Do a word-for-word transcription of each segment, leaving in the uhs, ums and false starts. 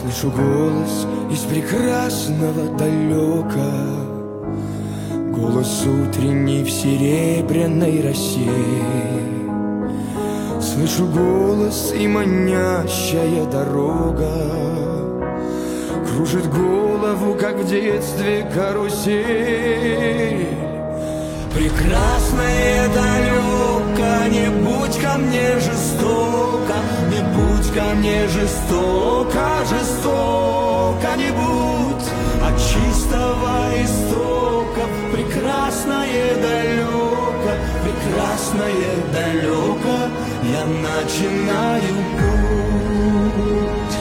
Слышу голос из прекрасного далека, голос утренний в серебряной росе. Слышу голос и манящая дорога кружит голову, как в детстве карусель. Прекрасное далеко, не будь ко мне жестоко, не будь ко мне жестоко, жестоко не будь от чистого истока. Прекрасное далеко, прекрасное далеко, я начинаю путь.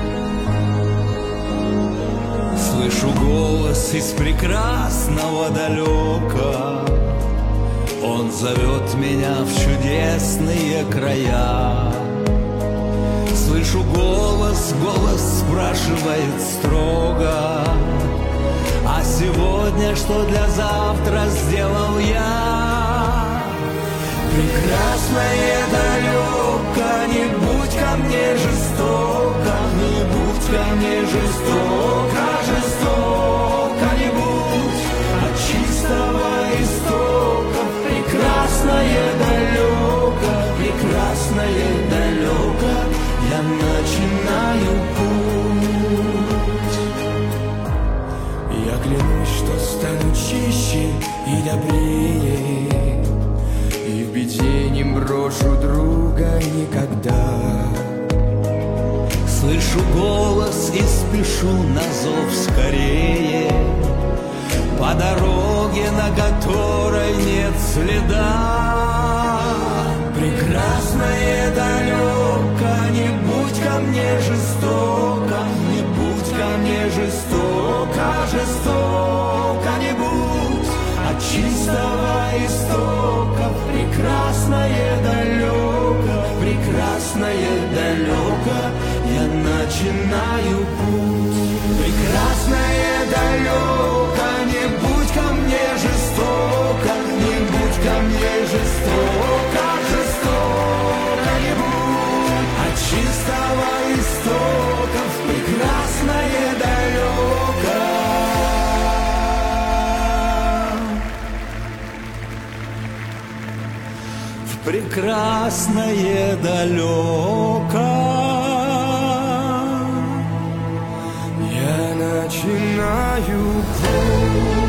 Слышу голос из прекрасного далека, он зовет меня в чудесные края. Слышу голос, голос спрашивает строго: а сегодня что для завтра сделал я? Прекрасное далеко, не будь ко мне жестоко, не будь ко мне жестоко, жестоко не будь от чистого истока. Прекрасное далеко, прекрасное далеко, я начинаю путь. Я клянусь, что стану чище и добрее, и в беде не брошу друга никогда. Слышу голос и спешу на зов скорее, по дороге, на которой нет следа. Прекрасное далеко, не будь ко мне жестоко, не будь ко мне жестоко, жестоко не будь от чистого истока. Прекрасное далеко, прекрасное далеко, я начинаю путь. Прекрасное далеко, не будь ко мне жестоко, не будь ко мне жестоко, жестоко не будь от чистого истока. Прекрасное далеко. В прекрасное далеко я начинаю путь.